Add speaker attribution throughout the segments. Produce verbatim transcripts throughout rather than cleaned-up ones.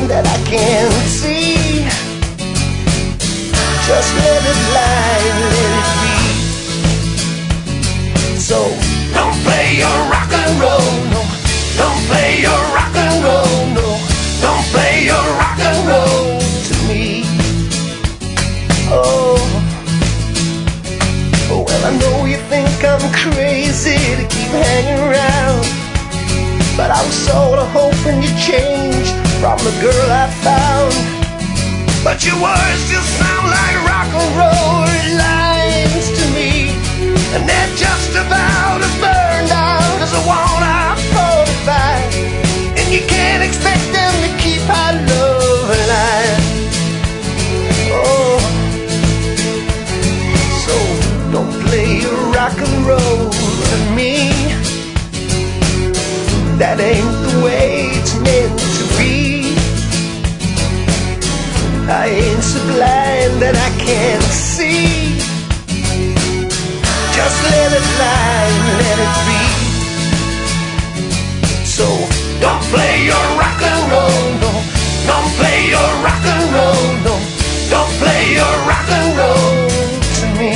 Speaker 1: that I can't see. Just let it lie and let it be. So don't play your rock and roll, no. Don't play your rock and roll, no. Don't play your rock and roll to me. Oh, well, I know you think I'm crazy to keep hanging around, but I was sorta hoping you'd change from the girl I found. But your words just sound like rock and roll lines to me, and they're just about as burned out as a worn-out forty-five. And you can't expect them to keep our love alive. Oh, so don't play your rock and roll to me. That ain't the way it's meant to be. I ain't so blind that I can't see. Just let it lie and let it be. So don't play your rock and roll, no. Don't play your rock and roll, no. Don't play your rock and roll to me.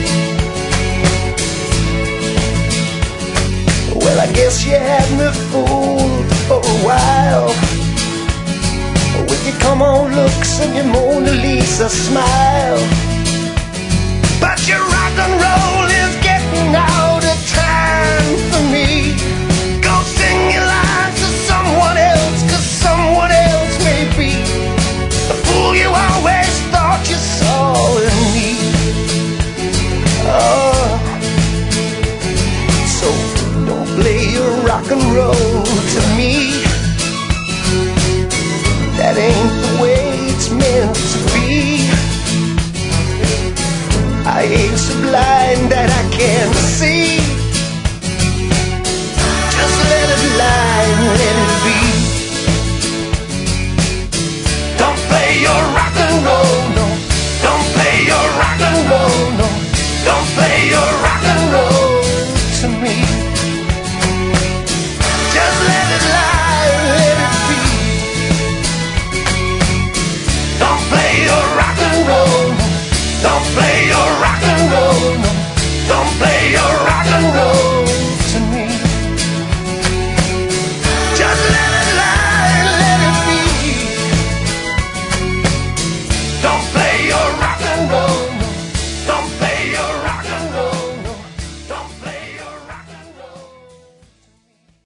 Speaker 1: Well, I guess you had me fooled for a while with your come-on looks and your Mona Lisa smile. But your rock and roll is getting out of time for me. Go sing your lines to someone else, 'cause someone else may be the fool you always thought you saw in me. Oh, so don't play your rock and roll to me. That ain't the way it's meant to be. I ain't so blind that I can't see. Just let it lie and let it be. Don't play your rock and roll, no. Don't play your rock and roll, no. Don't play your rock and roll to me.